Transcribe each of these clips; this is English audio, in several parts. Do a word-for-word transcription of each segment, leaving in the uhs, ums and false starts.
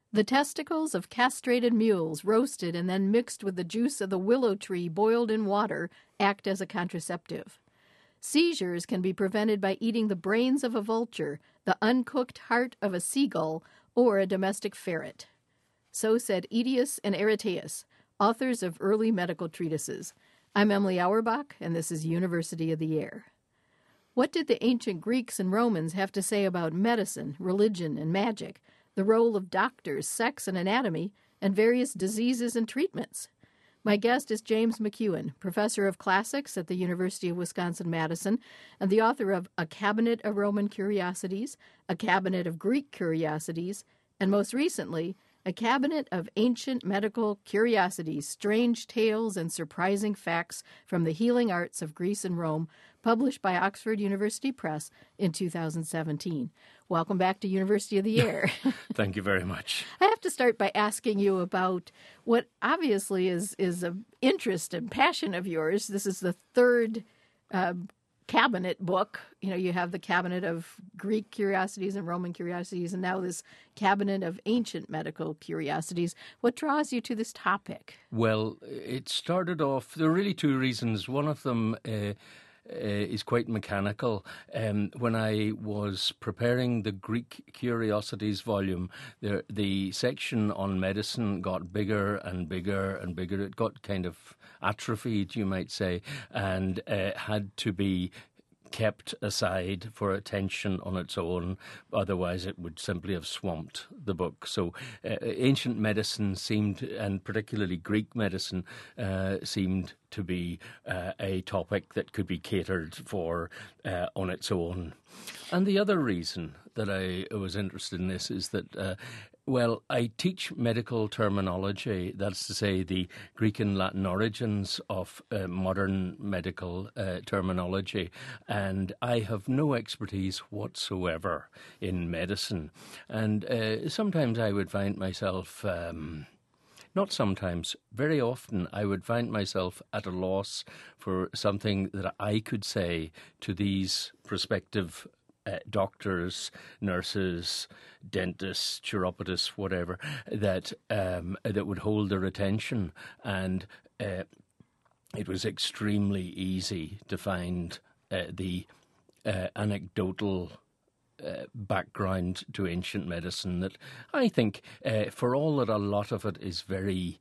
The testicles of castrated mules, roasted and then mixed with the juice of the willow tree boiled in water, act as a contraceptive. Seizures can be prevented by eating the brains of a vulture, the uncooked heart of a seagull, or a domestic ferret. So said Aetius and Aretaeus, authors of early medical treatises. I'm Emily Auerbach, and this is University of the Air. What did the ancient Greeks and Romans have to say about medicine, religion, and magic, the role of doctors, sex and anatomy, and various diseases and treatments? My guest is James McEwen, professor of classics at the University of Wisconsin-Madison and the author of A Cabinet of Roman Curiosities, A Cabinet of Greek Curiosities, and most recently, A Cabinet of Ancient Medical Curiosities, Strange Tales and Surprising Facts from the Healing Arts of Greece and Rome, published by Oxford University Press in two thousand seventeen. Welcome back to University of the Air. Thank you very much. I have to start by asking you about what obviously is, is an interest and passion of yours. This is the third uh, cabinet book. You know, you have the Cabinet of Greek Curiosities and Roman Curiosities, and now this Cabinet of Ancient Medical Curiosities. What draws you to this topic? Well, it started off, there are really two reasons. One of them uh, uh, is quite mechanical. Um, when I was preparing the Greek Curiosities volume, the, the section on medicine got bigger and bigger and bigger. It got kind of atrophied, you might say, and uh, had to be kept aside for attention on its own. Otherwise, it would simply have swamped the book. So uh, ancient medicine seemed, and particularly Greek medicine, uh, seemed to be uh, a topic that could be catered for uh, on its own. And the other reason that I was interested in this is that uh, Well, I teach medical terminology, that's to say the Greek and Latin origins of uh, modern medical uh, terminology, and I have no expertise whatsoever in medicine. And uh, sometimes I would find myself, um, not sometimes, very often I would find myself at a loss for something that I could say to these prospective Uh, doctors, nurses, dentists, chiropodists, whatever, that um, that would hold their attention. And uh, it was extremely easy to find uh, the uh, anecdotal uh, background to ancient medicine that I think, uh, for all that a lot of it is very...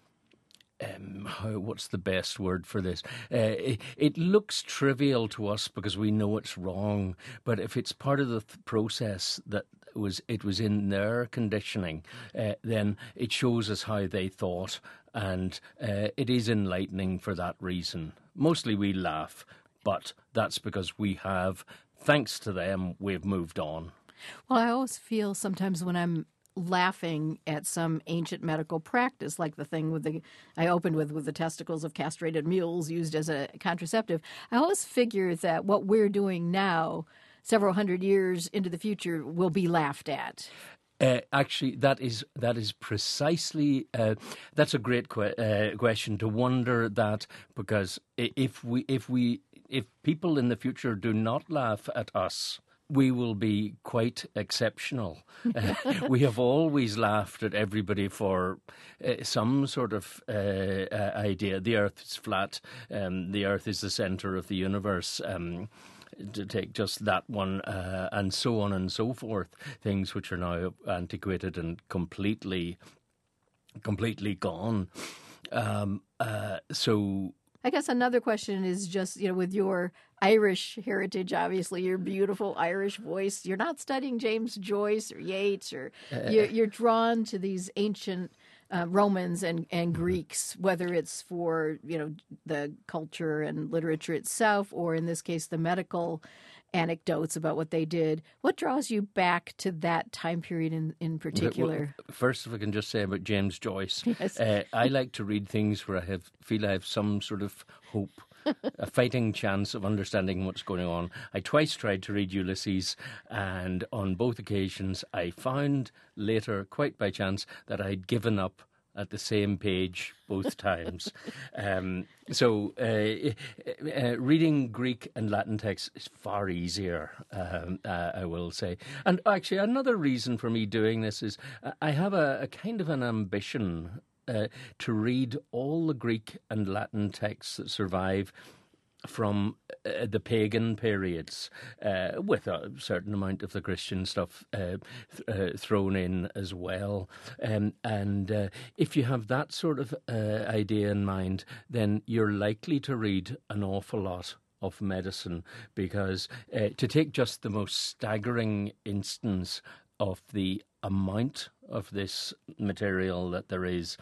Um, how, what's the best word for this? Uh, it, it looks trivial to us because we know it's wrong, but if it's part of the th- process that was it was in their conditioning, uh, then it shows us how they thought, and uh, it is enlightening for that reason. Mostly we laugh, but that's because we have, thanks to them, we've moved on. Well, I always feel sometimes when I'm laughing at some ancient medical practice, like the thing with the I opened with with the testicles of castrated mules used as a contraceptive. I always figure that what we're doing now, several hundred years into the future, will be laughed at. Uh, actually, that is that is precisely uh, that's a great que- uh, question to wonder that, because if we if we if people in the future do not laugh at us, we will be quite exceptional. Uh, we have always laughed at everybody for uh, some sort of uh, uh, idea. The Earth is flat. Um, the Earth is the centre of the universe. Um, to take just that one, uh, and so on and so forth. Things which are now antiquated and completely, completely gone. Um, uh, so. I guess another question is just, you know, with your Irish heritage, obviously, your beautiful Irish voice, you're not studying James Joyce or Yeats, or uh, you're, you're drawn to these ancient uh, Romans and, and Greeks, whether it's for, you know, the culture and literature itself, or in this case, the medical anecdotes about what they did. What draws you back to that time period in, in particular? Well, first, if I can just say about James Joyce, yes. uh, I like to read things where I have feel I have some sort of hope, a fighting chance of understanding what's going on. I twice tried to read Ulysses, and on both occasions I found later, quite by chance, that I'd given up at the same page both times. um, so uh, uh, reading Greek and Latin texts is far easier, um, uh, I will say. And actually, another reason for me doing this is I have a, a kind of an ambition uh, to read all the Greek and Latin texts that survive from uh, the pagan periods, uh, with a certain amount of the Christian stuff uh, th- uh, thrown in as well. Um, and uh, if you have that sort of uh, idea in mind, then you're likely to read an awful lot of medicine, because uh, to take just the most staggering instance of the amount of this material that there is,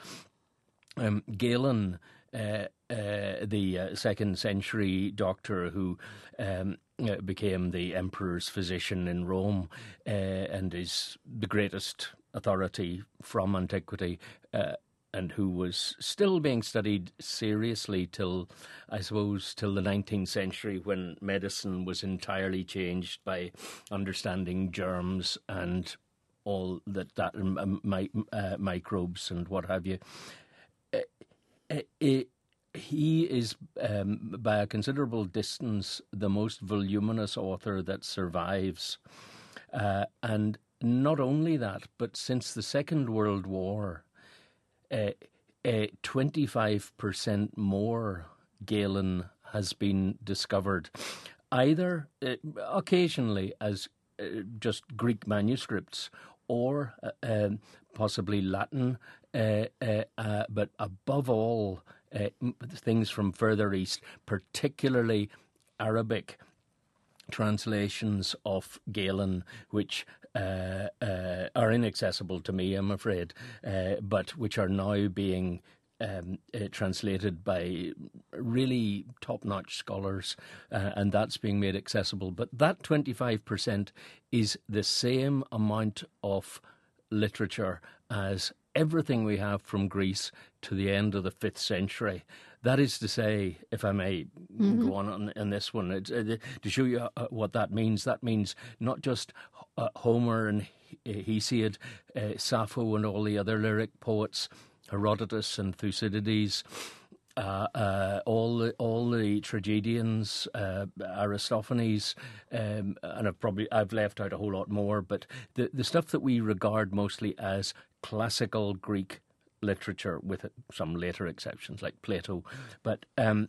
um, Galen, Uh, uh, the uh, second century doctor who um, uh, became the emperor's physician in Rome uh, and is the greatest authority from antiquity, uh, and who was still being studied seriously till, I suppose, till the nineteenth century, when medicine was entirely changed by understanding germs and all that, that um, mi- uh, microbes and what have you. Uh, It, he is, um, by a considerable distance, the most voluminous author that survives. Uh, and not only that, but since the Second World War, uh, uh, twenty-five percent more Galen has been discovered, either uh, occasionally as uh, just Greek manuscripts or uh, um, possibly Latin, uh, uh, uh, but above all, uh, things from further east, particularly Arabic translations of Galen, which uh, uh, are inaccessible to me, I'm afraid, uh, but which are now being Um, uh, translated by really top-notch scholars, uh, and that's being made accessible. But that twenty-five percent is the same amount of literature as everything we have from Greece to the end of the fifth century. That is to say, if I may mm-hmm. go on on, on this one, it's, uh, to show you uh, what that means, that means not just uh, Homer and Hesiod, uh, Sappho and all the other lyric poets, Herodotus and Thucydides, uh, uh, all the all the tragedians, uh, Aristophanes, um, and I've probably I've left out a whole lot more. But the the stuff that we regard mostly as classical Greek literature, with some later exceptions like Plato, but. Um,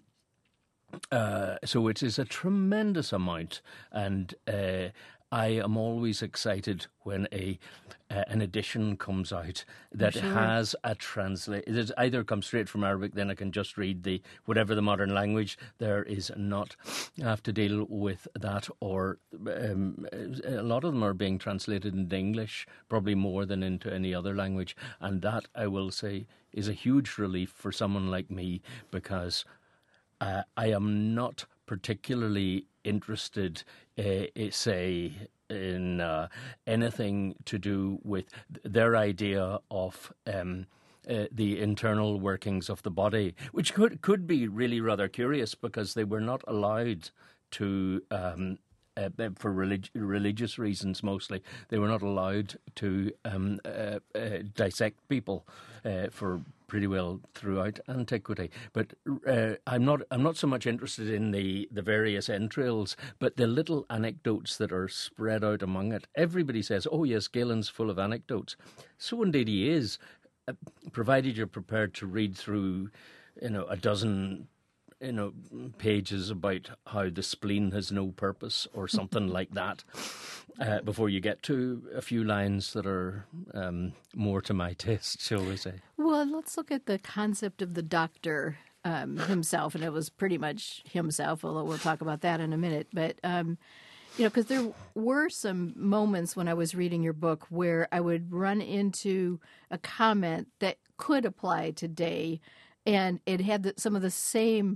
uh, so it is a tremendous amount, and uh, I am always excited when a uh, an edition comes out that sure. has a translate. It either comes straight from Arabic, then I can just read the whatever the modern language there is, not have to deal with that. Or um, a lot of them are being translated into English, probably more than into any other language, and that, I will say, is a huge relief for someone like me, because uh, I am not particularly interested, uh, say, in uh, anything to do with their idea of um, uh, the internal workings of the body, which could could be really rather curious, because they were not allowed to, um, uh, for relig- religious reasons mostly, they were not allowed to um, uh, uh, dissect people uh, for pretty well throughout antiquity. But uh, I'm not I'm not so much interested in the, the various entrails, but the little anecdotes that are spread out among it. Everybody says, oh yes, Galen's full of anecdotes. So indeed he is, uh, provided you're prepared to read through, you know, a dozen you know, pages about how the spleen has no purpose or something like that, uh, before you get to a few lines that are um, more to my taste, shall we say. Well, let's look at the concept of the doctor um, himself, and it was pretty much himself, although we'll talk about that in a minute. But, um, you know, because there were some moments when I was reading your book where I would run into a comment that could apply today, and it had the, some of the same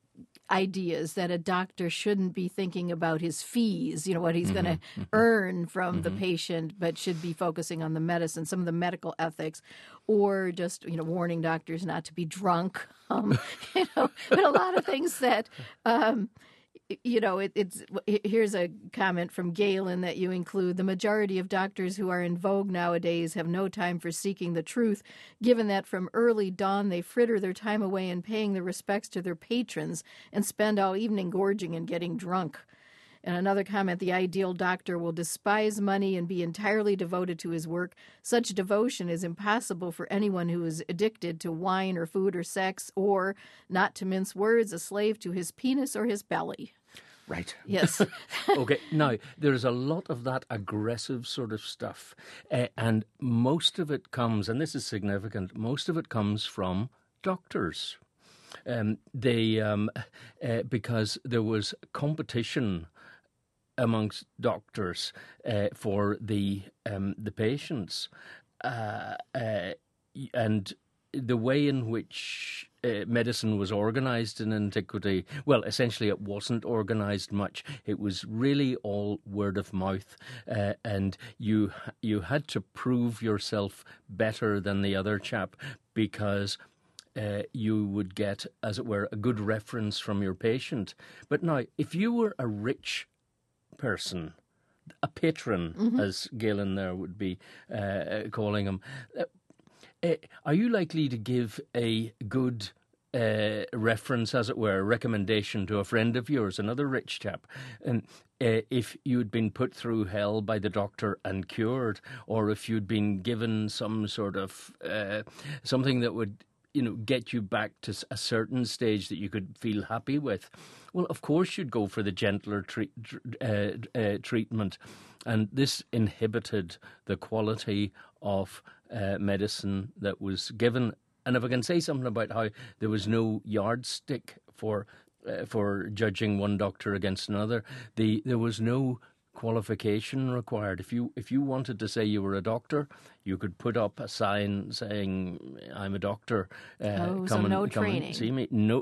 ideas that a doctor shouldn't be thinking about his fees, you know, what he's mm-hmm. going to mm-hmm. earn from mm-hmm. the patient, but should be focusing on the medicine, some of the medical ethics, or just, you know, warning doctors not to be drunk, um, you know, but a lot of things that, um, you know, it, it's here's a comment from Galen that you include. The majority of doctors who are in vogue nowadays have no time for seeking the truth, given that from early dawn they fritter their time away in paying their respects to their patrons and spend all evening gorging and getting drunk. And another comment, the ideal doctor will despise money and be entirely devoted to his work. Such devotion is impossible for anyone who is addicted to wine or food or sex, or, not to mince words, a slave to his penis or his belly. Right. Yes. Okay. Now, there's a lot of that aggressive sort of stuff. Uh, and most of it comes, and this is significant, most of it comes from doctors. Um, they, um, uh, because there was competition amongst doctors uh, for the um, the patients, uh, uh, and the way in which uh, medicine was organised in antiquity, well, essentially it wasn't organised much. It was really all word of mouth, uh, and you you had to prove yourself better than the other chap because Uh, you would get, as it were, a good reference from your patient. But now, if you were a rich person, a patron, mm-hmm. as Galen there would be uh, calling him, uh, uh, are you likely to give a good uh, reference, as it were, a recommendation to a friend of yours, another rich chap, and uh, if you'd been put through hell by the doctor and cured, or if you'd been given some sort of uh, something that would, you know, get you back to a certain stage that you could feel happy with? Well, of course you'd go for the gentler treat, uh, uh, treatment. And this inhibited the quality of uh, medicine that was given. And if I can say something about how there was no yardstick for uh, for judging one doctor against another, the there was no qualification required. If you if you wanted to say you were a doctor, you could put up a sign saying, "I'm a doctor. Uh, oh, come so and, no come training. And see me." No.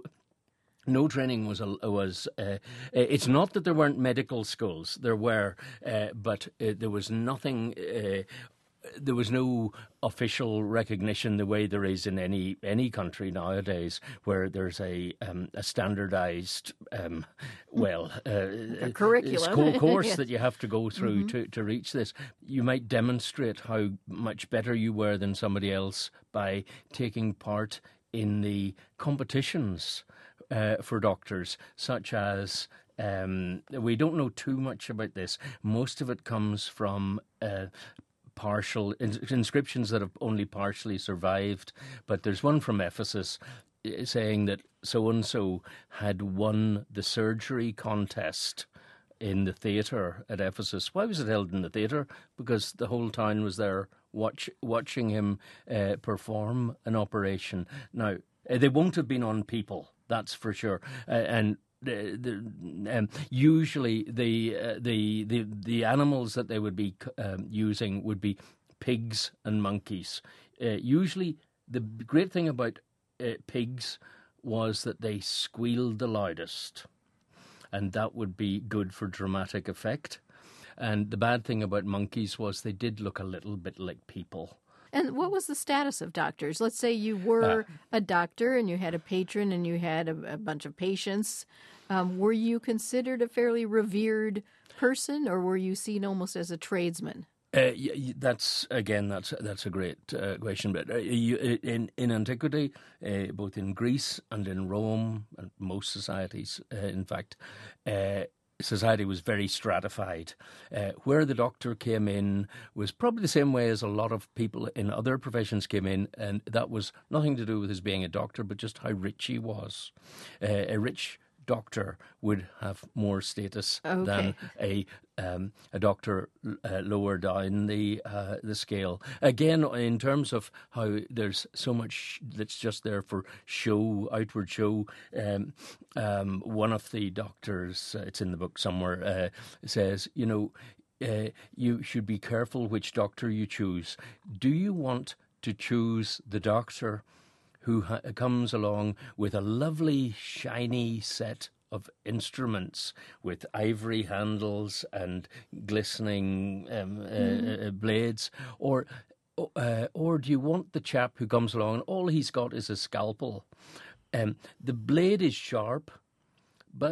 No training was was. Uh, it's not that there weren't medical schools. There were, uh, but uh, there was nothing. Uh, there was no official recognition the way there is in any any country nowadays, where there's a um, a standardised, um, well, uh, a curriculum course yes. that you have to go through mm-hmm. to, to reach this. You might demonstrate how much better you were than somebody else by taking part in the competitions Uh, for doctors, such as, um, we don't know too much about this. Most of it comes from uh, partial ins- inscriptions that have only partially survived. But there's one from Ephesus uh, saying that so-and-so had won the surgery contest in the theatre at Ephesus. Why was it held in the theatre? Because the whole town was there watch, watching him uh, perform an operation. Now, uh, they won't have been on people. That's for sure, uh, and the, the, um, usually the, uh, the the the animals that they would be um, using would be pigs and monkeys. Uh, usually, the great thing about uh, pigs was that they squealed the loudest, and that would be good for dramatic effect. And the bad thing about monkeys was they did look a little bit like people. And what was the status of doctors? Let's say you were uh, a doctor and you had a patron and you had a, a bunch of patients. Um, were you considered a fairly revered person, or were you seen almost as a tradesman? Uh, that's again, that's that's a great uh, question. But uh, you, in in antiquity, uh, both in Greece and in Rome, and most societies, uh, in fact, uh, society was very stratified. Uh, where the doctor came in was probably the same way as a lot of people in other professions came in, and that was nothing to do with his being a doctor, but just how rich he was. Uh, a rich doctor would have more status okay. than a um, a doctor uh, lower down the uh, the scale. Again, in terms of how there's so much that's just there for show, outward show. Um, um, one of the doctors, uh, it's in the book somewhere, uh, says, you know, uh, you should be careful which doctor you choose. Do you want to choose the doctor who ha- comes along with a lovely, shiny set of instruments with ivory handles and glistening um, mm. uh, blades, or uh, or do you want the chap who comes along and all he's got is a scalpel? Um, the blade is sharp, but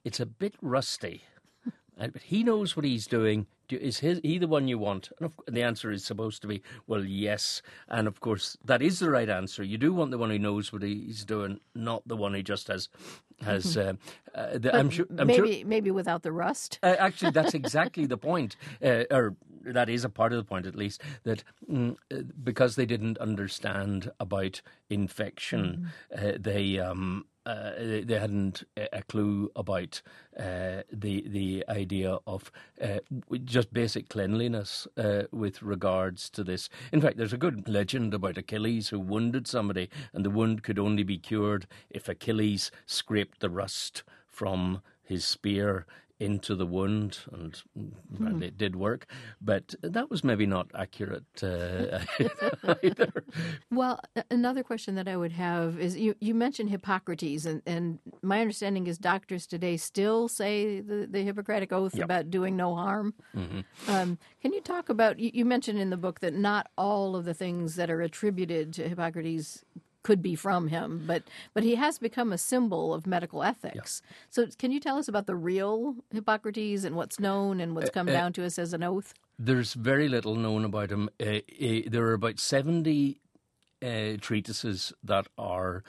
it's a bit rusty. But he knows what he's doing. Is his, he the one you want? And of, the answer is supposed to be, well, yes. And of course, that is the right answer. You do want the one who knows what he's doing, not the one who just has has. Uh, uh, the, I'm sure. I'm maybe sure, maybe without the rust. Uh, actually, that's exactly the point, uh, or that is a part of the point, at least. That mm, because they didn't understand about infection, mm-hmm. uh, they. Um, Uh, they, they hadn't a clue about uh, the the idea of uh, just basic cleanliness uh, with regards to this. In fact, there's a good legend about Achilles who wounded somebody, and the wound could only be cured if Achilles scraped the rust from his spear into the wound, and well, mm. it did work, but that was maybe not accurate uh, either. Well, another question that I would have is, you, you mentioned Hippocrates, and, and my understanding is doctors today still say the, the Hippocratic Oath yep. about doing no harm. Mm-hmm. Um, can you talk about, you, you mentioned in the book that not all of the things that are attributed to Hippocrates could be from him, but but he has become a symbol of medical ethics. Yeah. So can you tell us about the real Hippocrates and what's known and what's come uh, uh, down to us as an oath? There's very little known about him. Uh, uh, there are about seventy uh, treatises that are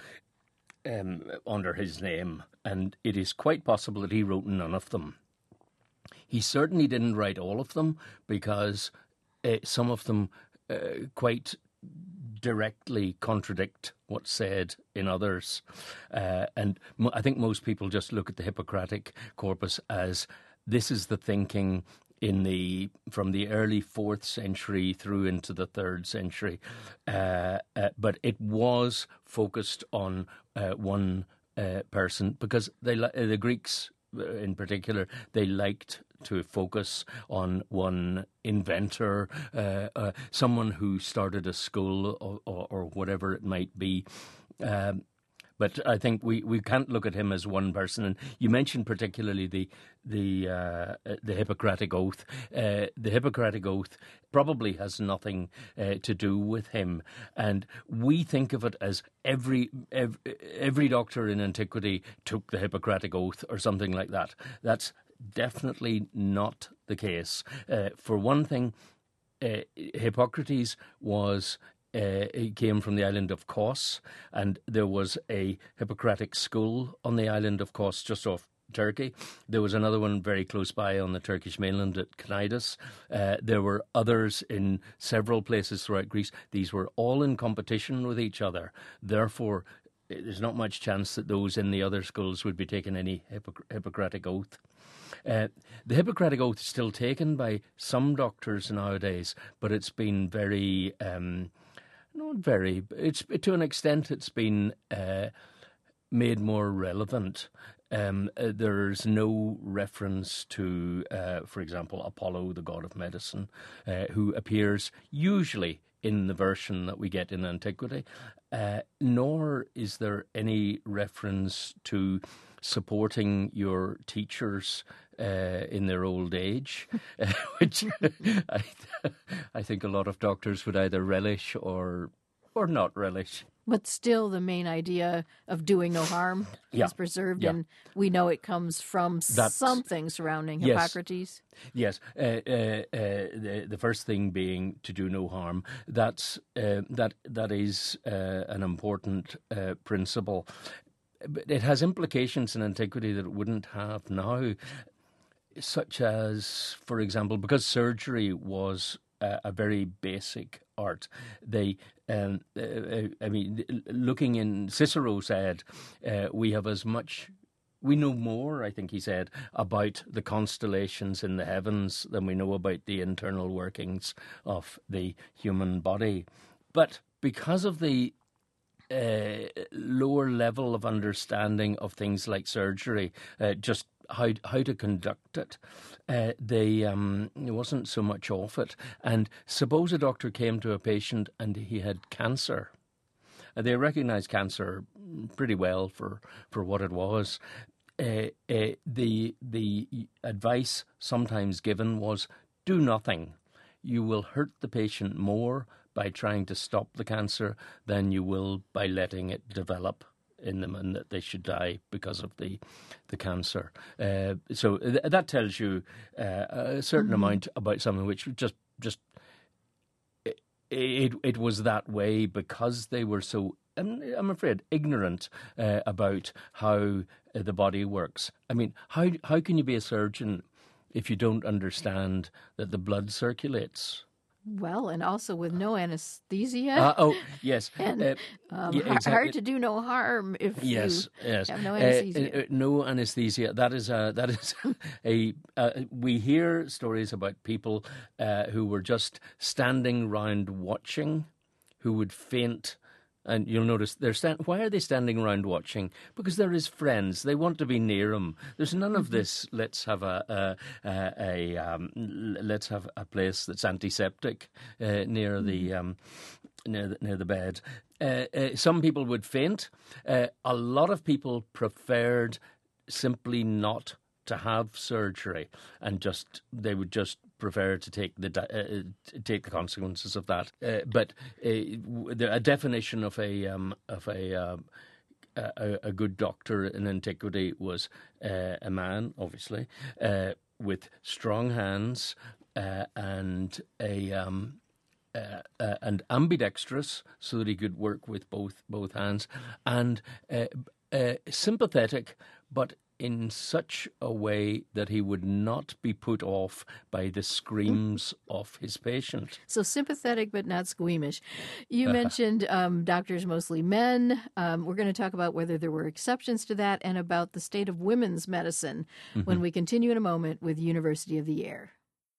um, under his name, and it is quite possible that he wrote none of them. He certainly didn't write all of them, because uh, some of them uh, quite directly contradict what's said in others. Uh, and mo- I think most people just look at the Hippocratic corpus as this is the thinking in the from the early fourth century through into the third century. Uh, uh, but it was focused on uh, one uh, person, because they uh, the Greeks in particular, they liked to focus on one inventor, uh, uh, someone who started a school or, or, or whatever it might be. Um, but I think we, we can't look at him as one person. And you mentioned particularly the the uh, the Hippocratic Oath. Uh, the Hippocratic Oath probably has nothing uh, to do with him, and we think of it as every, every every doctor in antiquity took the Hippocratic Oath or something like that. That's definitely not the case. Uh, for one thing, uh, Hippocrates was. Uh, he came from the island of Kos, and there was a Hippocratic school on the island of Kos just off Turkey. There was another one very close by on the Turkish mainland at Cnidus. Uh, there were others in several places throughout Greece. These were all in competition with each other. Therefore, there's not much chance that those in the other schools would be taking any Hippoc- Hippocratic Oath. Uh, the Hippocratic Oath is still taken by some doctors nowadays, but it's been very... Um, Not very. It's to an extent it's been uh, made more relevant. Um, uh, there's no reference to, uh, for example, Apollo, the god of medicine, uh, who appears usually in the version that we get in antiquity, uh, nor is there any reference to supporting your teachers uh, in their old age, uh, which I, I think a lot of doctors would either relish or or not relish. But still, the main idea of doing no harm yeah. is preserved, yeah. and we know it comes from That's, something surrounding yes. Hippocrates. Yes, uh, uh, uh, the, the first thing being to do no harm. That's uh, that that is uh, an important uh, principle. But it has implications in antiquity that it wouldn't have now, such as, for example, because surgery was a, a very basic art. They, um, uh, I mean, looking in, Cicero said, uh, we have as much, we know more, I think he said, about the constellations in the heavens than we know about the internal workings of the human body. But because of the uh, lower level of understanding of things like surgery, uh, just how how to conduct it, uh, they um, there wasn't so much of it. And suppose a doctor came to a patient and he had cancer. Uh, they recognised cancer pretty well for, for what it was. Uh, uh, the the advice sometimes given was, do nothing. You will hurt the patient more by trying to stop the cancer than you will by letting it develop in them and that they should die because of the the cancer. Uh, so th- that tells you uh, a certain mm-hmm. amount about something which just just it, it it was that way because they were so, I'm afraid, ignorant uh, about how uh, the body works. I mean, how how can you be a surgeon if you don't understand that the blood circulates? Well, and also with no anesthesia. Uh, oh, yes. and uh, um, yeah, exactly. Hard to do no harm if yes, you yes. have no anesthesia. Uh, uh, no anesthesia. That is a, that is a. Uh, we hear stories about people uh, who were just standing round watching, who would faint. And you'll notice they're stand. Why are they standing around watching? Because they're his friends. They want to be near him. There's none of this. Let's have a a, a, a um, let's have a place that's antiseptic uh, near the um, near the, near the bed. Uh, uh, some people would faint. Uh, a lot of people preferred simply not to have surgery, and just they would just prefer to take the uh, take the consequences of that. Uh, but uh, the, a definition of a um, of a, uh, a a good doctor in antiquity was uh, a man, obviously, uh, with strong hands uh, and a. Um, Uh, uh, and ambidextrous, so that he could work with both both hands, and uh, uh, sympathetic, but in such a way that he would not be put off by the screams of his patient. So sympathetic but not squeamish. You mentioned um, doctors mostly men. Um, we're going to talk about whether there were exceptions to that and about the state of women's medicine mm-hmm. when we continue in a moment with University of the Air.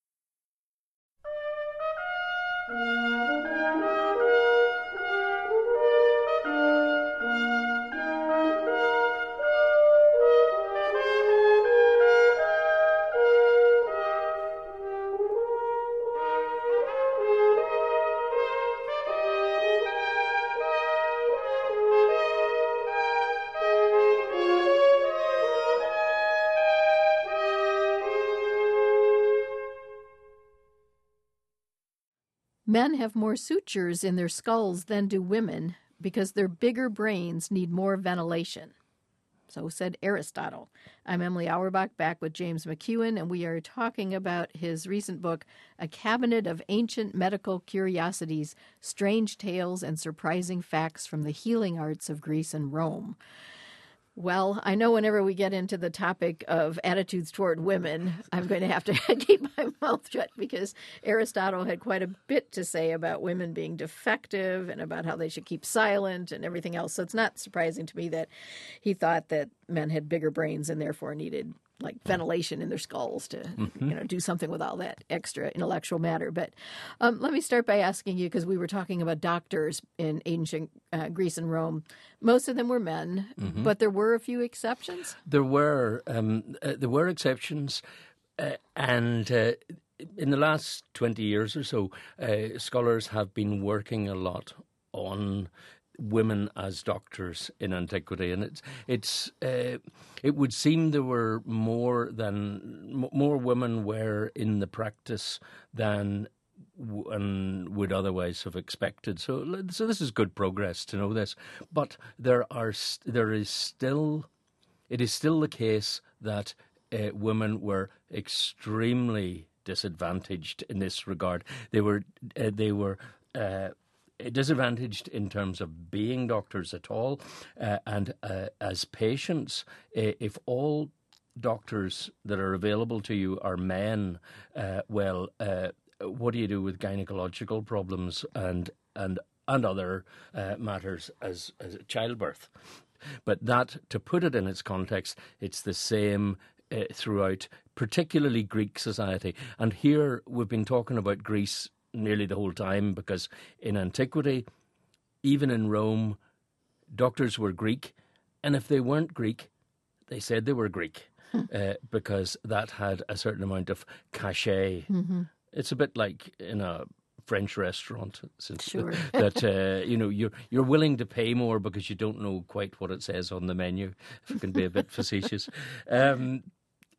Men have more sutures in their skulls than do women because their bigger brains need more ventilation. So said Aristotle. I'm Emily Auerbach, back with James McEwen, and we are talking about his recent book, A Cabinet of Ancient Medical Curiosities, Strange Tales and Surprising Facts from the Healing Arts of Greece and Rome. Well, I know whenever we get into the topic of attitudes toward women, I'm going to have to keep my mouth shut because Aristotle had quite a bit to say about women being defective and about how they should keep silent and everything else. So it's not surprising to me that he thought that men had bigger brains and therefore needed like ventilation in their skulls to, mm-hmm. you know, do something with all that extra intellectual matter. But um, let me start by asking you, because we were talking about doctors in ancient uh, Greece and Rome. Most of them were men, mm-hmm. but there were a few exceptions. There were um, uh, there were exceptions, uh, and uh, in the last twenty years or so, uh, scholars have been working a lot on women as doctors in antiquity, and it's it's uh, it would seem there were more than more women were in the practice than one would otherwise have expected. So so this is good progress to know this, but there are there is still it is still the case that uh, women were extremely disadvantaged in this regard. They were uh, they were. Uh, disadvantaged in terms of being doctors at all, uh, and uh, as patients, uh, if all doctors that are available to you are men, uh, well, uh, what do you do with gynecological problems and and and other uh, matters as, as childbirth? But that, to put it in its context, it's the same uh, throughout, particularly Greek society. And here we've been talking about Greece nearly the whole time, because in antiquity, even in Rome, doctors were Greek, and if they weren't Greek, they said they were Greek, uh, because that had a certain amount of cachet. Mm-hmm. It's a bit like in a French restaurant, since sure. that uh, you know you're you're willing to pay more because you don't know quite what it says on the menu, if I can be a bit facetious. Um,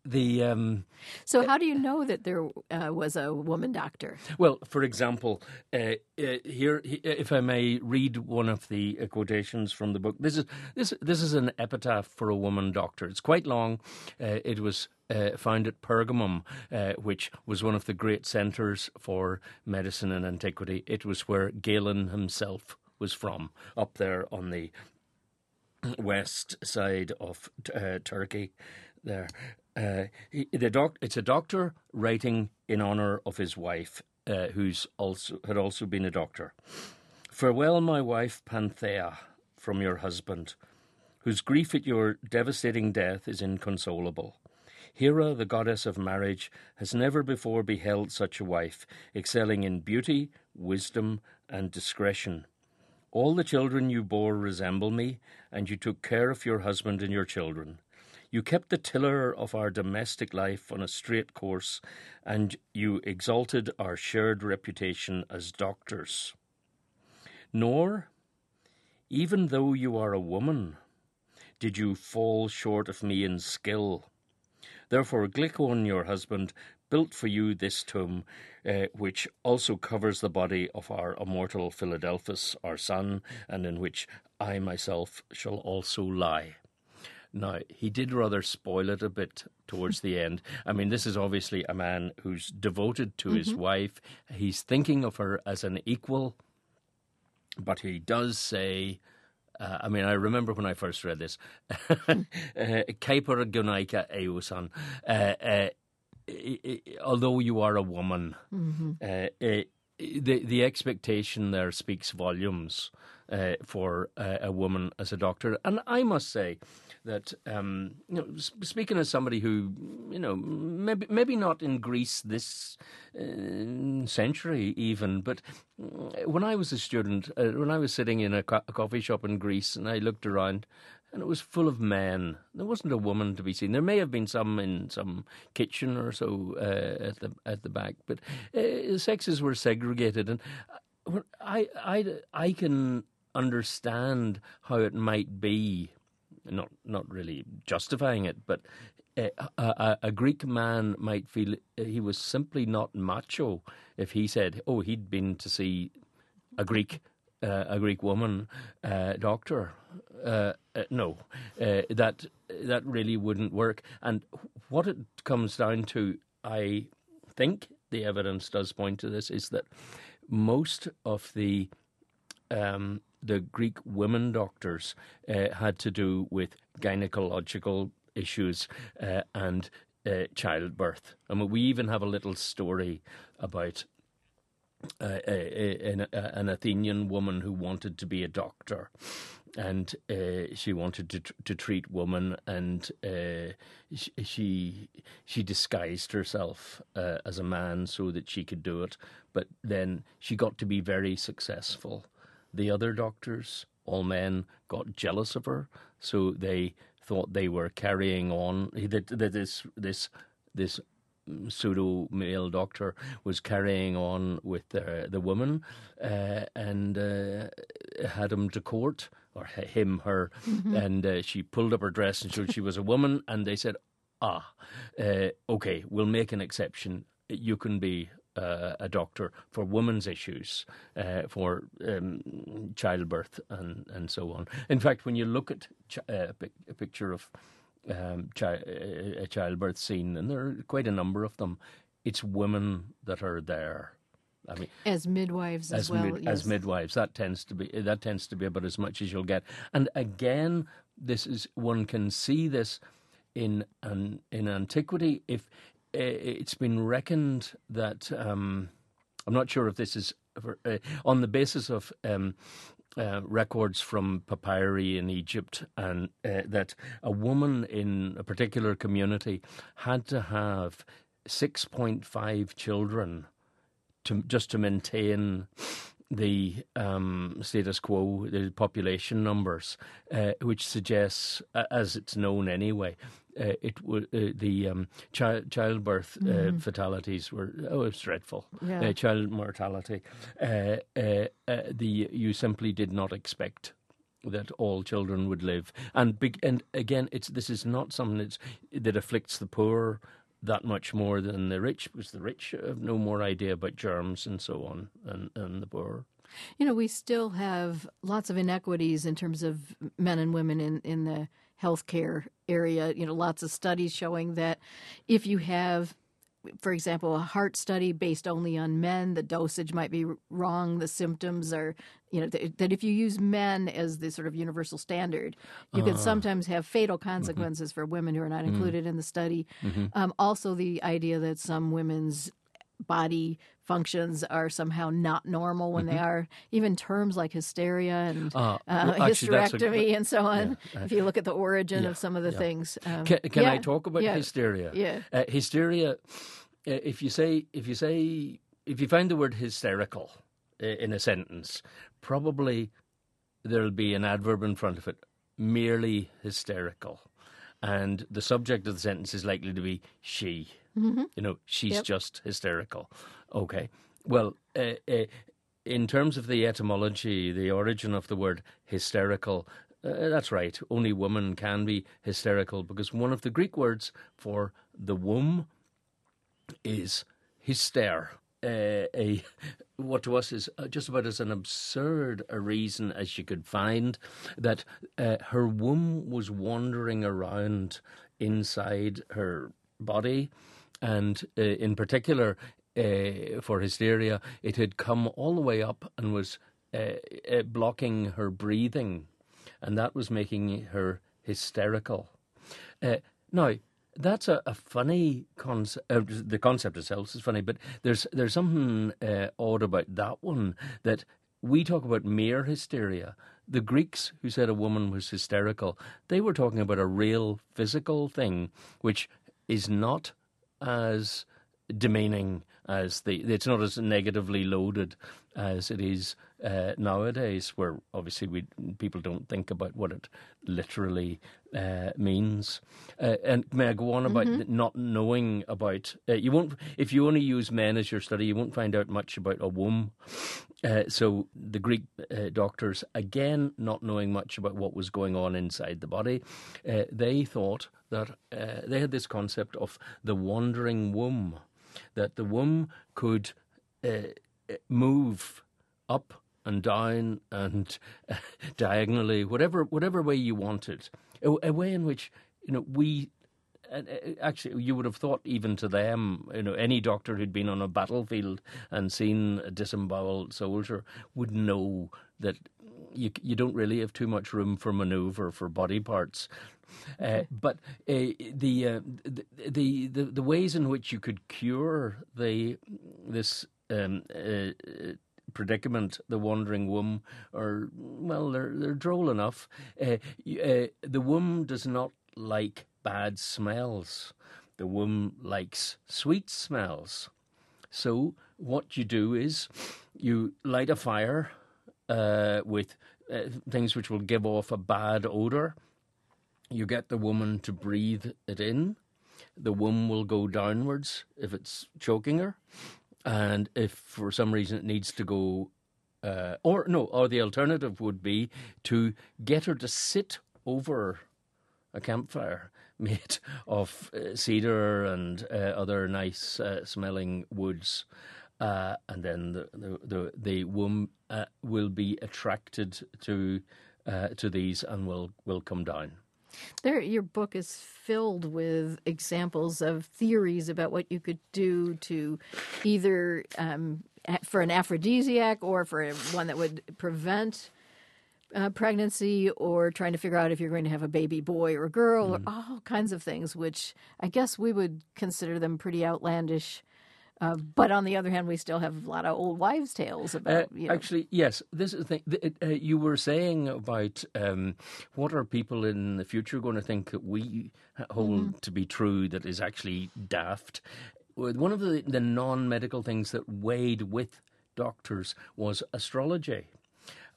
the um, So how do you know that there uh, was a woman doctor? well, for example, uh, uh, here, if I may read one of the uh, quotations from the book. This is this this is an epitaph for a woman doctor. It's quite long. Uh, it was uh, found at Pergamum, uh, which was one of the great centres for medicine in antiquity. It was where Galen himself was from, up there on the west side of uh, Turkey. There, uh, he, the doc, it's a doctor writing in honour of his wife, uh, who's also had also been a doctor. Farewell, my wife Panthea, from your husband, whose grief at your devastating death is inconsolable. Hera, the goddess of marriage, has never before beheld such a wife, excelling in beauty, wisdom, and discretion. All the children you bore resemble me, and you took care of your husband and your children. You kept the tiller of our domestic life on a straight course, and you exalted our shared reputation as doctors. Nor, even though you are a woman, did you fall short of me in skill. Therefore, Glycon, your husband, built for you this tomb, uh, which also covers the body of our immortal Philadelphus, our son, and in which I myself shall also lie. Now, he did rather spoil it a bit towards the end. I mean, this is obviously a man who's devoted to mm-hmm. his wife. He's thinking of her as an equal, but he does say, uh, I mean, I remember when I first read this, Kuiper Gunaika Eosan, although you are a woman, mm-hmm. uh, uh, the, the expectation there speaks volumes uh, for uh, a woman as a doctor. And I must say, that, um, you know, speaking as somebody who, you know, maybe maybe not in Greece this uh, century even, but when I was a student, uh, when I was sitting in a, co- a coffee shop in Greece and I looked around and it was full of men, there wasn't a woman to be seen. There may have been some in some kitchen or so uh, at the at the back, but uh, sexes were segregated, and I I I can understand how it might be. Not not really justifying it, but a, a, a Greek man might feel he was simply not macho if he said, "Oh, he'd been to see a Greek uh, a Greek woman uh, doctor." Uh, uh, no, uh, that that really wouldn't work. And what it comes down to, I think the evidence does point to this, is that most of the um, the Greek women doctors uh, had to do with gynecological issues uh, and uh, childbirth. I mean, we even have a little story about uh, a, a, an, a, an Athenian woman who wanted to be a doctor, and uh, she wanted to to treat women, and uh, she she disguised herself uh, as a man so that she could do it. But then she got to be very successful. The other doctors, all men, got jealous of her, so they thought they were carrying on. That, that this this this pseudo male doctor was carrying on with the the woman, uh, and uh, had him to court, or him, her, mm-hmm. and uh, she pulled up her dress and showed she was a woman, and they said, "Ah, uh, okay, we'll make an exception. You can be." Uh, a doctor for women's issues, uh, for um, childbirth and, and so on. In fact, when you look at ch- uh, a picture of um, chi- a childbirth scene, and there are quite a number of them, it's women that are there. I mean, as midwives as, as well. Mid, yes. As midwives, that tends to be that tends to be about as much as you'll get. And again, this is one can see this in an, in antiquity. If it's been reckoned that, um, I'm not sure if this is for, uh, on the basis of um, uh, records from papyri in Egypt, and uh, that a woman in a particular community had to have six point five children to just to maintain the um, status quo, the population numbers, uh, which suggests, uh, as it's known anyway, uh, it would uh, the um, chi- childbirth mm-hmm. uh, fatalities were oh, it's dreadful. Yeah. Uh, child mortality. Uh, uh, uh, the you simply did not expect that all children would live. And big, and again, it's this is not something that's, that afflicts the poor that much more than the rich, because the rich have no more idea about germs and so on, and, and the poor. You know, we still have lots of inequities in terms of men and women in, in the healthcare area. You know, lots of studies showing that if you have, for example, a heart study based only on men, the dosage might be wrong. The symptoms are, you know, th- that if you use men as the sort of universal standard, you uh, can sometimes have fatal consequences mm-hmm. for women who are not included mm-hmm. in the study. Mm-hmm. Um, also, the idea that some women's body functions are somehow not normal when mm-hmm. they are. Even terms like hysteria and uh, uh, well, actually, hysterectomy a, and so on. Yeah, uh, if you look at the origin yeah, of some of the yeah. things, um, can, can yeah, I talk about yeah, hysteria? Yeah, uh, hysteria. Uh, if you say, if you say, if you find the word hysterical uh, in a sentence, probably there'll be an adverb in front of it. Merely hysterical, and the subject of the sentence is likely to be she. Mm-hmm. You know, she's yep. just hysterical. Okay. Well, uh, uh, in terms of the etymology, the origin of the word hysterical, uh, that's right. Only women can be hysterical, because one of the Greek words for the womb is hyster. Uh, a what to us is just about as an absurd a reason as you could find, that uh, her womb was wandering around inside her body. And uh, in particular, uh, for hysteria, it had come all the way up and was uh, uh, blocking her breathing, and that was making her hysterical. Uh, now, that's a, a funny concept. Uh, the concept itself is funny, but there's there's something uh, odd about that one, that we talk about mere hysteria. The Greeks, who said a woman was hysterical, they were talking about a real physical thing, which is not as demeaning as the, it's not as negatively loaded as it is uh, nowadays, where obviously we people don't think about what it literally uh, means. Uh, and may I go on about mm-hmm. not knowing about, uh, you won't, if you only use men as your study, you won't find out much about a womb. Uh, so the Greek uh, doctors, again, not knowing much about what was going on inside the body, uh, they thought that uh, they had this concept of the wandering womb, that the womb could uh, move up and down and uh, diagonally, whatever whatever way you wanted, a, a way in which, you know, we. And actually, you would have thought, even to them, you know, any doctor who'd been on a battlefield and seen a disemboweled soldier would know that you you don't really have too much room for manoeuvre for body parts. Okay. Uh, but uh, the, uh, the the the ways in which you could cure the this um, uh, predicament, the wandering womb, are, well, they're they're droll enough. Uh, uh, the womb does not like bad smells. The womb likes sweet smells. So what you do is you light a fire uh, with uh, things which will give off a bad odour. You get the woman to breathe it in. The womb will go downwards if it's choking her. And if for some reason it needs to go, uh, or no, or the alternative would be to get her to sit over a campfire made of uh, cedar and uh, other nice uh, smelling woods, uh, and then the the the, the womb uh, will be attracted to uh, to these and will will come down. There, your book is filled with examples of theories about what you could do to either um, for an aphrodisiac or for one that would prevent Uh, pregnancy, or trying to figure out if you're going to have a baby boy or a girl, mm. or all kinds of things, which I guess we would consider them pretty outlandish. Uh, but on the other hand, we still have a lot of old wives' tales about. Uh, you know. Actually, yes. This is the thing. Uh, you were saying about um, what are people in the future going to think that we hold mm-hmm. to be true that is actually daft. One of the, the non-medical things that weighed with doctors was astrology.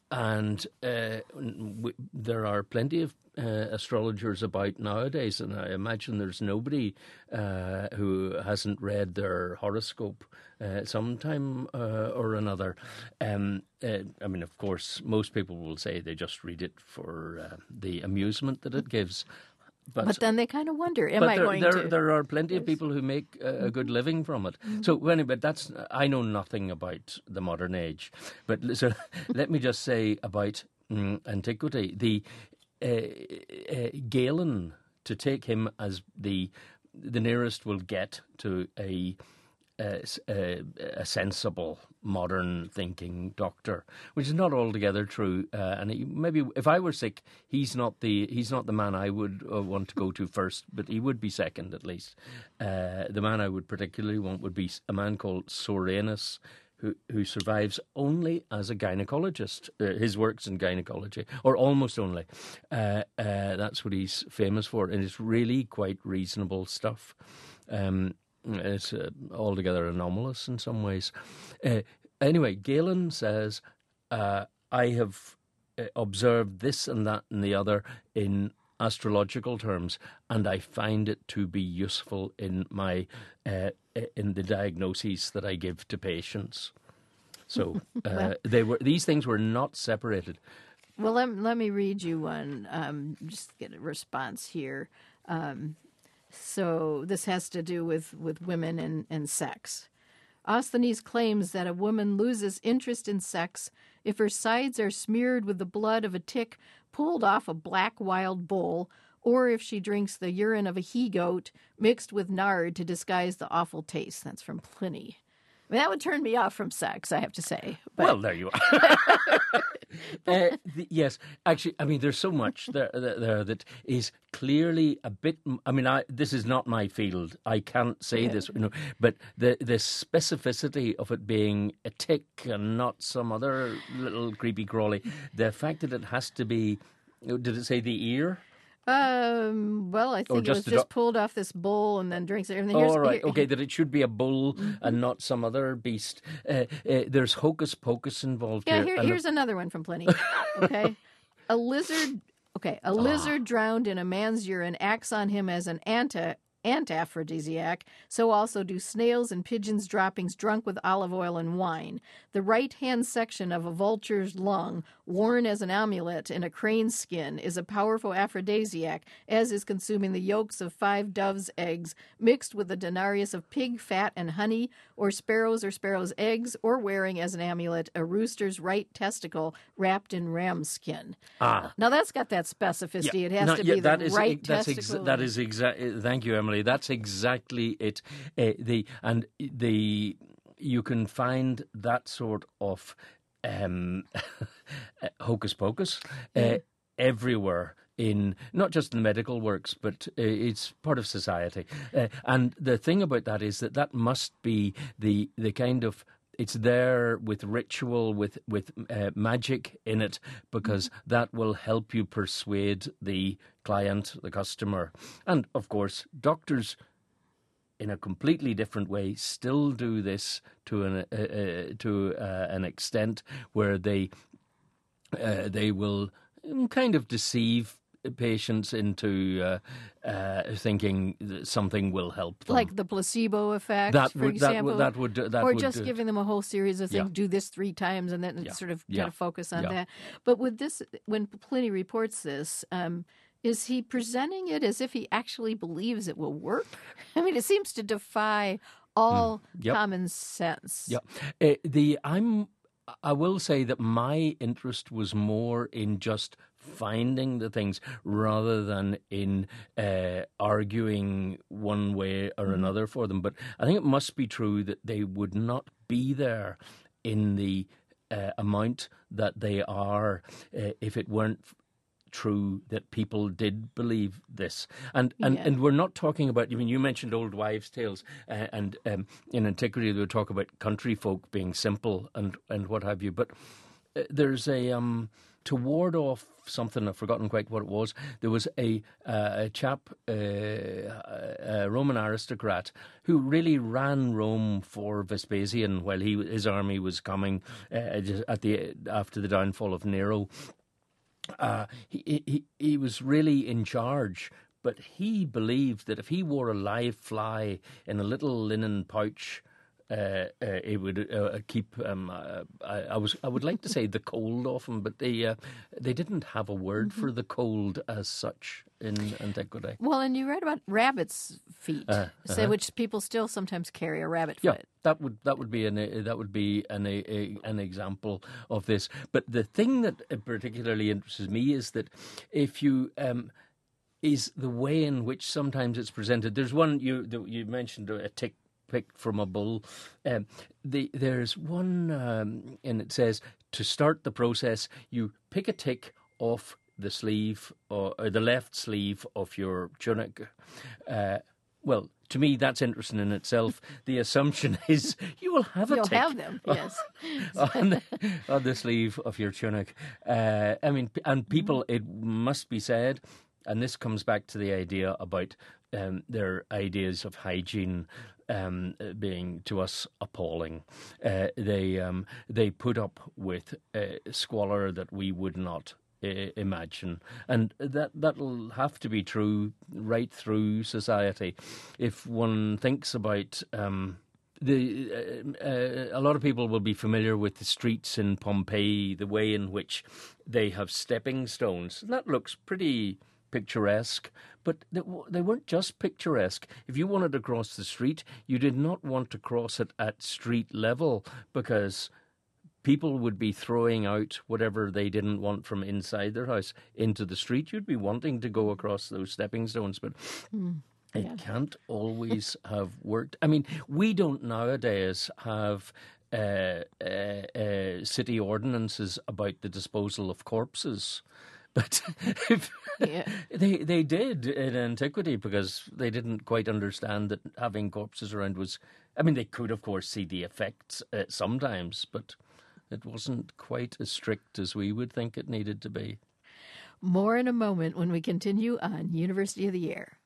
and uh, w- there are plenty of uh, astrologers about nowadays, and I imagine there's nobody uh, who hasn't read their horoscope uh, sometime uh, or another. Um, uh, I mean, of course, most people will say they just read it for uh, the amusement that it gives. But, but then they kind of wonder, am but I there, going there, to? There are plenty of people who make a, a good living from it. Mm-hmm. So anyway, that's I know nothing about the modern age. But so let me just say about mm, antiquity. The uh, uh, Galen, to take him as the the nearest we'll get to a a, a, a sensible, modern thinking doctor, which is not altogether true. Uh, and he, maybe if I were sick, he's not the he's not the man I would uh, want to go to first, but he would be second at least. Uh, the man I would particularly want would be a man called Soranus, who who survives only as a gynecologist. Uh, his works in gynecology, or almost only. Uh, uh, that's what he's famous for, and it's really quite reasonable stuff. Um, It's uh, altogether anomalous in some ways. Uh, anyway, Galen says, uh, I have uh, observed this and that and the other in astrological terms, and I find it to be useful in my uh, in the diagnoses that I give to patients. So uh, they were these things were not separated. Well, let, let me read you one, um, just get a response here. Um, So this has to do with, with women and, and sex. Osthenes claims that a woman loses interest in sex if her sides are smeared with the blood of a tick pulled off a black wild bull, or if she drinks the urine of a he-goat mixed with nard to disguise the awful taste. That's from Pliny. I mean, that would turn me off from sex, I have to say. But... Well, there you are. uh, the, yes, actually, I mean, there's so much there, there that is clearly a bit. I mean, I, this is not my field. I can't say yeah. this, you know. But the the specificity of it being a tick and not some other little creepy crawly. The fact that it has to be. Did it say the ear? Um, well, I think it was just do- pulled off this bull and then drinks it. And oh, all right. Here, okay, that it should be a bull mm-hmm. and not some other beast. Uh, uh, there's hocus pocus involved yeah, here. here here's a- another one from Pliny. Okay. a lizard, okay, a lizard ah. drowned in a man's urine acts on him as an anti anti-aphrodisiac, so also do snails and pigeons' droppings drunk with olive oil and wine. The right-hand section of a vulture's lung, worn as an amulet in a crane's skin, is a powerful aphrodisiac, as is consuming the yolks of five doves' eggs, mixed with the denarius of pig fat and honey, or sparrows or sparrows' eggs, or wearing as an amulet a rooster's right testicle wrapped in ram's skin. Ah. Now that's got that specificity. Yeah. It has no, to yeah, be the is, right that's testicle. Ex- that is exactly. Thank you, Emily. That's exactly it. Uh, the and the you can find that sort of um, hocus pocus uh, mm. everywhere. In not just in the medical works, but uh, it's part of society. Uh, and the thing about that is that that must be the the kind of it's there with ritual, with with uh, magic in it, because that will help you persuade the client, the customer. And of course, doctors, in a completely different way, still do this to an uh, uh, to uh, an extent where they uh, they will kind of deceive patients into uh, uh, thinking that something will help them, like the placebo effect, that for would, example, that would, that would, that or would just do. giving them a whole series of things. Yeah. Do this three times, and then yeah. sort of yeah. kind of focus on yeah. that. But with this, when Pliny reports this, um, is he presenting it as if he actually believes it will work? I mean, it seems to defy all mm. yep. common sense. Yeah, uh, the I'm. I will say that my interest was more in just finding the things rather than in uh, arguing one way or another for them. But I think it must be true that they would not be there in the uh, amount that they are uh, if it weren't true that people did believe this. And and, yeah. and we're not talking about, I mean, you mentioned old wives' tales, uh, and um, in antiquity they would talk about country folk being simple and, and what have you. But uh, there's a um, to ward off something, I've forgotten quite what it was. There was a uh, a chap, uh, a Roman aristocrat, who really ran Rome for Vespasian while he his army was coming uh, just at the after the downfall of Nero. Uh, he, he he was really in charge, but he believed that if he wore a live fly in a little linen pouch, uh, uh, it would uh, keep. Um, uh, I, I was I would like to say the cold off him, but they uh, they didn't have a word mm-hmm. for the cold as such in antiquity. Well, and you read about rabbits' feet, uh, uh-huh. say, which people still sometimes carry a rabbit foot. Yeah, that would that would be an that would be an a, an example of this. But the thing that particularly interests me is that if you um, is the way in which sometimes it's presented. There's one you you mentioned a tick picked from a bull. Um, the, there's one, um, and it says to start the process, you pick a tick off the sleeve or, or the left sleeve of your tunic. Uh, well, to me, that's interesting in itself. The assumption is you will have a You'll tick. You'll have them, yes. on, the, on the sleeve of your tunic. Uh, I mean, and people, mm-hmm. it must be said, and this comes back to the idea about um, their ideas of hygiene um, being, to us, appalling. Uh, they um, they put up with uh, squalor that we would not uh, imagine. And that, that'll have to be true right through society. If one thinks about... Um, The uh, uh, a lot of people will be familiar with the streets in Pompeii, the way in which they have stepping stones. And that looks pretty picturesque, but they, they weren't just picturesque. If you wanted to cross the street, you did not want to cross it at street level because people would be throwing out whatever they didn't want from inside their house into the street. You'd be wanting to go across those stepping stones, but... Mm. It yeah. can't always have worked. I mean, we don't nowadays have uh, uh, uh, city ordinances about the disposal of corpses. But if yeah. they they did in antiquity because they didn't quite understand that having corpses around was... I mean, they could, of course, see the effects uh, sometimes, but it wasn't quite as strict as we would think it needed to be. More in a moment when we continue on University of the Air.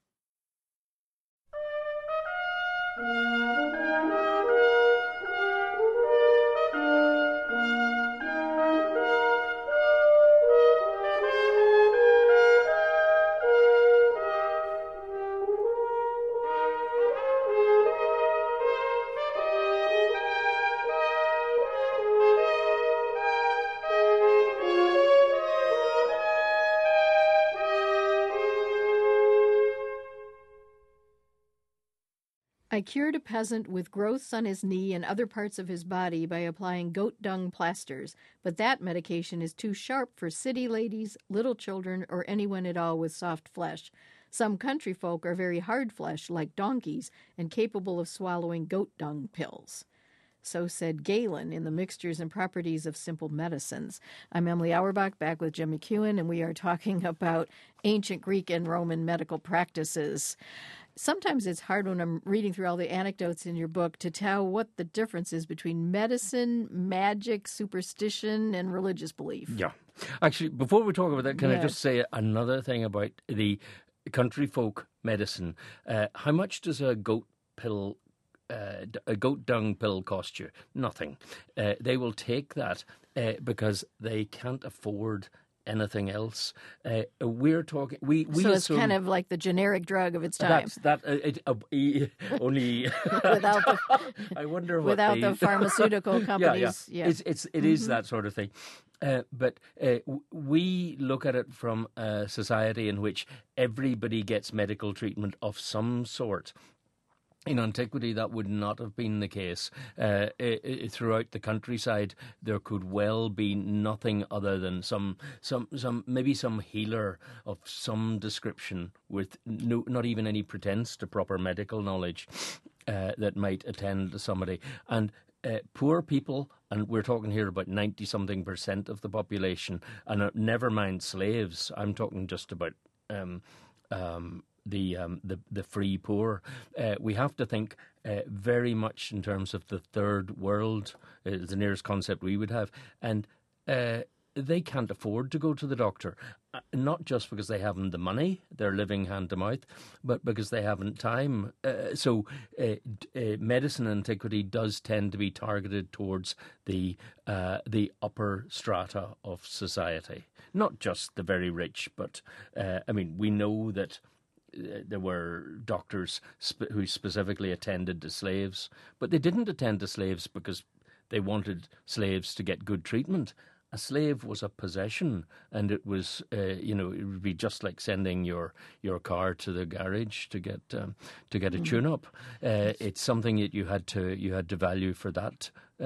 I cured a peasant with growths on his knee and other parts of his body by applying goat dung plasters, but that medication is too sharp for city ladies, little children, or anyone at all with soft flesh. Some country folk are very hard flesh, like donkeys, and capable of swallowing goat dung pills. So said Galen in The Mixtures and Properties of Simple Medicines. I'm Emily Auerbach, back with Jim McEwen, and we are talking about ancient Greek and Roman medical practices. Sometimes it's hard when I'm reading through all the anecdotes in your book to tell what the difference is between medicine, magic, superstition, and religious belief. Yeah. Actually, before we talk about that, can yes. I just say another thing about the country folk medicine? Uh, how much does a goat pill, uh, a goat dung pill cost you? Nothing. Uh, they will take that uh, because they can't afford anything else. Uh, we're talking. We, we so it's assume, kind of like the generic drug of its time. That's that. Uh, it, uh, only without the. I wonder what without they, the pharmaceutical companies. Yeah, yeah. yeah. It's it's it mm-hmm. is that sort of thing. Uh, but uh, we look at it from a society in which everybody gets medical treatment of some sort. In antiquity, that would not have been the case. Uh, it, it, throughout the countryside, there could well be nothing other than some, some, some, maybe some healer of some description with no, not even any pretense to proper medical knowledge uh, that might attend to somebody. And uh, poor people, and we're talking here about ninety-something percent of the population, and uh, never mind slaves. I'm talking just about... Um, um, the um, the the free poor. Uh, we have to think uh, very much in terms of the third world, uh, the nearest concept we would have, and uh, they can't afford to go to the doctor, uh, not just because they haven't the money, they're living hand to mouth, but because they haven't time. Uh, so uh, uh, medicine in antiquity does tend to be targeted towards the uh, the upper strata of society, not just the very rich, but uh, I mean, we know that uh, there were doctors sp- who specifically attended to slaves, but they didn't attend to slaves because they wanted slaves to get good treatment. A slave was a possession, and it was, uh, you know, it would be just like sending your, your car to the garage to get um, to get a mm. tune-up. Uh, it's something that you had to you had to value for that,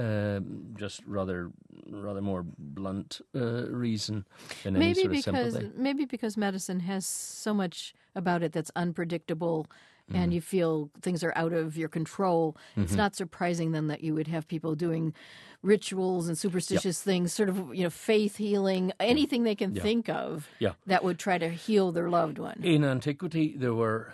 um, just rather rather more blunt uh, reason than maybe any sort of because, sympathy. Maybe because medicine has so much about it that's unpredictable. And you feel things are out of your control. Mm-hmm. It's not surprising then that you would have people doing rituals and superstitious yep. things, sort of, you know, faith healing, anything they can yeah. think of yeah. that would try to heal their loved one. In antiquity, there were,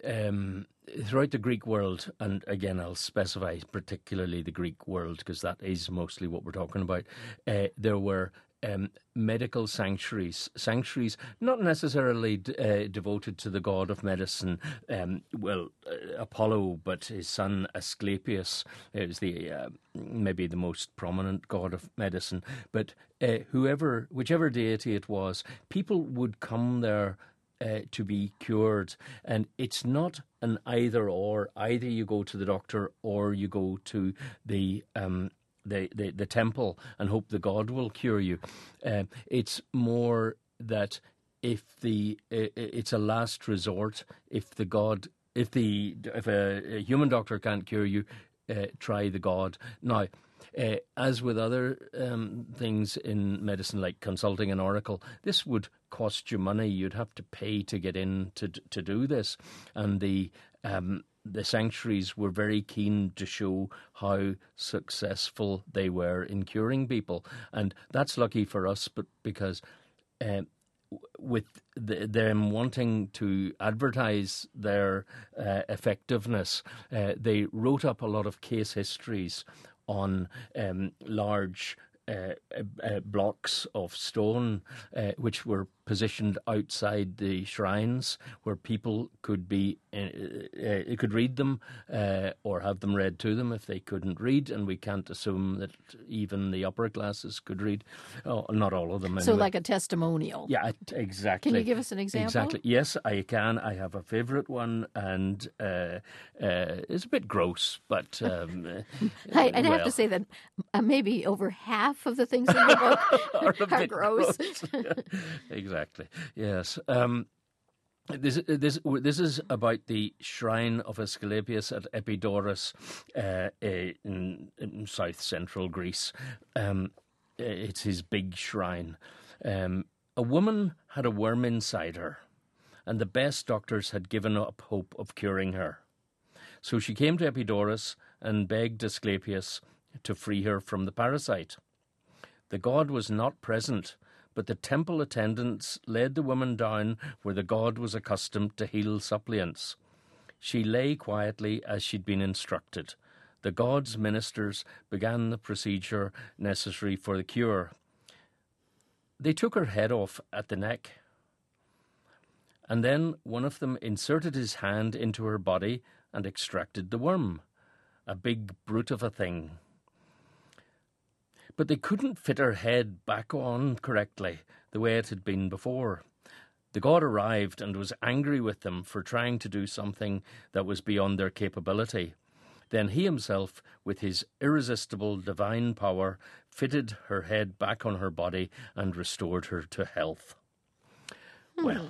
um, throughout the Greek world, and again, I'll specify particularly the Greek world because that is mostly what we're talking about, uh, there were Um, medical sanctuaries, sanctuaries not necessarily d- uh, devoted to the god of medicine, um, well, uh, Apollo, but his son Asclepius is the uh, maybe the most prominent god of medicine. But uh, whoever, whichever deity it was, people would come there uh, to be cured, and it's not an either or. Either you go to the doctor or you go to the um, The, the, the temple and hope the god will cure you. Um, it's more that if the uh, it's a last resort. If the god, if the if a, a human doctor can't cure you, uh, try the god. Now, uh, as with other um, things in medicine, like consulting an oracle, this would cost you money. You'd have to pay to get in to to do this, and the um, the sanctuaries were very keen to show how successful they were in curing people. And that's lucky for us, but because uh, with the, them wanting to advertise their uh, effectiveness, uh, they wrote up a lot of case histories on um, large uh, uh, blocks of stone, uh, which were positioned outside the shrines, where people could be uh, uh, could read them uh, or have them read to them if they couldn't read, and we can't assume that even the upper classes could read. Oh, not all of them. So, anyway. Like a testimonial. Yeah, exactly. Can you give us an example? Exactly. Yes, I can. I have a favourite one, and uh, uh, it's a bit gross, but um, I, I'd well. have to say that uh, maybe over half of the things in the book are, are gross. gross. Exactly. Yes. Um, this this this is about the shrine of Asclepius at Epidaurus uh, in, in south central Greece. Um, it's his big shrine. Um, a woman had a worm inside her, and the best doctors had given up hope of curing her. So she came to Epidaurus and begged Asclepius to free her from the parasite. The god was not present, but the temple attendants led the woman down where the god was accustomed to heal suppliants. She lay quietly as she'd been instructed. The god's ministers began the procedure necessary for the cure. They took her head off at the neck, and then one of them inserted his hand into her body and extracted the worm, a big brute of a thing. But they couldn't fit her head back on correctly, the way it had been before. The god arrived and was angry with them for trying to do something that was beyond their capability. Then he himself, with his irresistible divine power, fitted her head back on her body and restored her to health. Hmm. Well...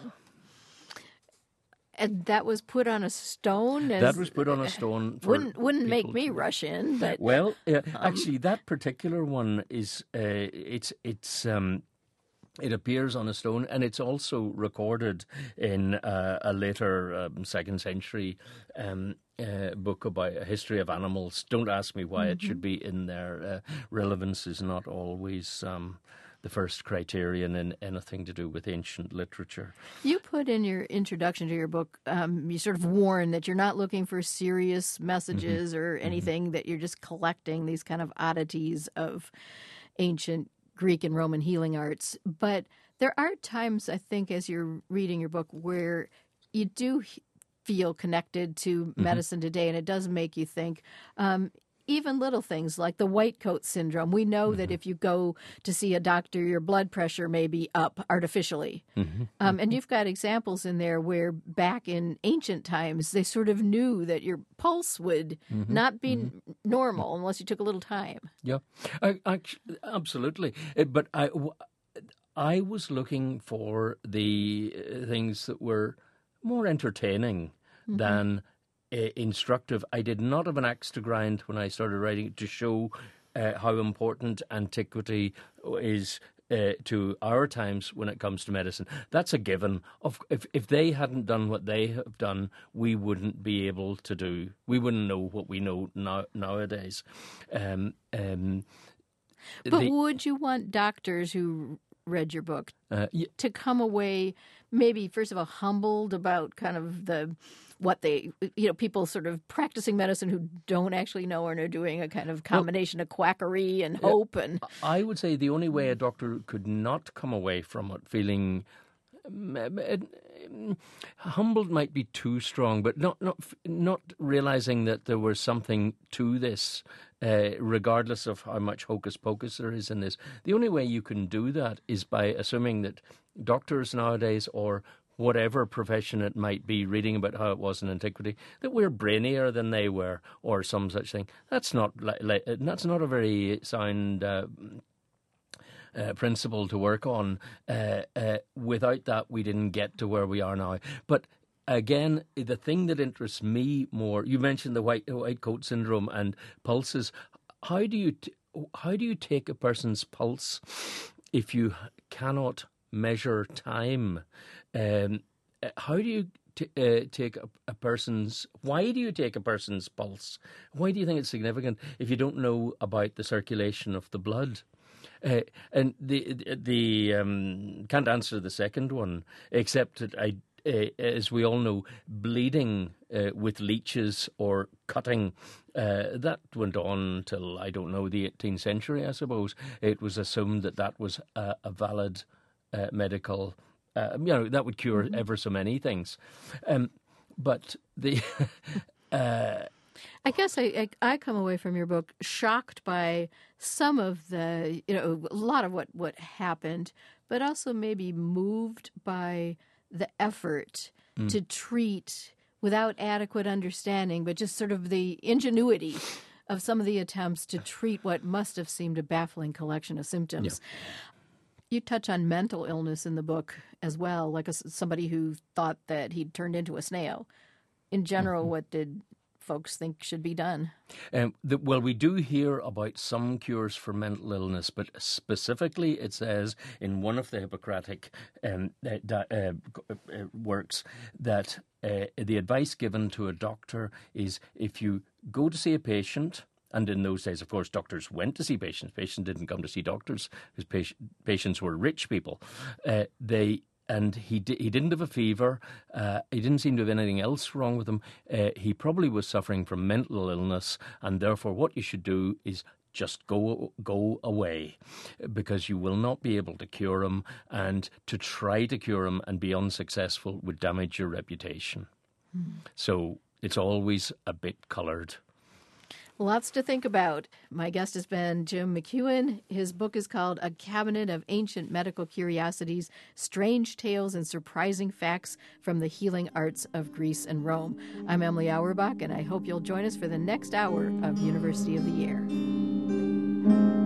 And that was put on a stone? As, that was put on a stone. For wouldn't wouldn't make me to, rush in, but... Well, uh, um, actually, that particular one is, uh, it's, it's, um, it appears on a stone, and it's also recorded in uh, a later um, second century um, uh, book about a history of animals. Don't ask me why mm-hmm. it should be in there. Uh, relevance is not always... Um, the first criterion in anything to do with ancient literature. You put in your introduction to your book, um, you sort of warn that you're not looking for serious messages mm-hmm. or anything, mm-hmm. that you're just collecting these kind of oddities of ancient Greek and Roman healing arts. But there are times, I think, as you're reading your book, where you do feel connected to Mm-hmm. medicine today, and it does make you think. Um, even little things like the white coat syndrome. We know mm-hmm. that if you go to see a doctor, your blood pressure may be up artificially. Mm-hmm. Um, and you've got examples in there where back in ancient times, they sort of knew that your pulse would mm-hmm. not be mm-hmm. normal unless you took a little time. Yeah, I, I, absolutely. But I, I was looking for the things that were more entertaining mm-hmm. than Uh, instructive. I did not have an axe to grind when I started writing to show uh, how important antiquity is uh, to our times when it comes to medicine. That's a given. Of if if they hadn't done what they have done, we wouldn't be able to do. We wouldn't know what we know now nowadays. Um, um, but the, would you want doctors who read your book uh, y- to come away maybe first of all humbled about kind of the what they, you know, people sort of practicing medicine who don't actually know and are doing a kind of combination well, of quackery and hope? And I would say the only way a doctor could not come away from it feeling humbled might be too strong, but not not not realizing that there was something to this, uh, regardless of how much hocus pocus there is in this. The only way you can do that is by assuming that doctors nowadays, or whatever profession it might be, reading about how it was in antiquity, that we're brainier than they were, or some such thing. That's not like, that's not a very sound uh, uh, principle to work on. Uh, uh, without that, we didn't get to where we are now. But again, the thing that interests me more, you mentioned the white white coat syndrome and pulses. How do you t- how do you take a person's pulse if you cannot measure time? Um, how do you t- uh, take a, a person's... Why do you take a person's pulse? Why do you think it's significant if you don't know about the circulation of the blood? Uh, and the the um, can't answer the second one, except that I, uh, as we all know, bleeding uh, with leeches or cutting, uh, that went on till, I don't know, the eighteenth century, I suppose. It was assumed that that was a, a valid uh, medical... Uh, you know, that would cure mm-hmm. ever so many things. Um, but the... uh, I guess I, I I come away from your book shocked by some of the, you know, a lot of what, what happened, but also maybe moved by the effort mm. to treat without adequate understanding, but just sort of the ingenuity of some of the attempts to treat what must have seemed a baffling collection of symptoms. Yeah. You touch on mental illness in the book as well, like a, somebody who thought that he'd turned into a snail. In general, mm-hmm. what did folks think should be done? Um, the, well, we do hear about some cures for mental illness, but specifically it says in one of the Hippocratic um, uh, uh, uh, works that uh, the advice given to a doctor is if you go to see a patient... And in those days, of course, doctors went to see patients. Patients didn't come to see doctors because patient, patients were rich people. Uh, they and he di- he didn't have a fever. Uh, he didn't seem to have anything else wrong with him. Uh, he probably was suffering from mental illness, and therefore, what you should do is just go go away, because you will not be able to cure him, and to try to cure him and be unsuccessful would damage your reputation. Mm. So it's always a bit coloured. Lots to think about. My guest has been Jim McEwen. His book is called A Cabinet of Ancient Medical Curiosities, Strange Tales and Surprising Facts from the Healing Arts of Greece and Rome. I'm Emily Auerbach, and I hope you'll join us for the next hour of University of the Year.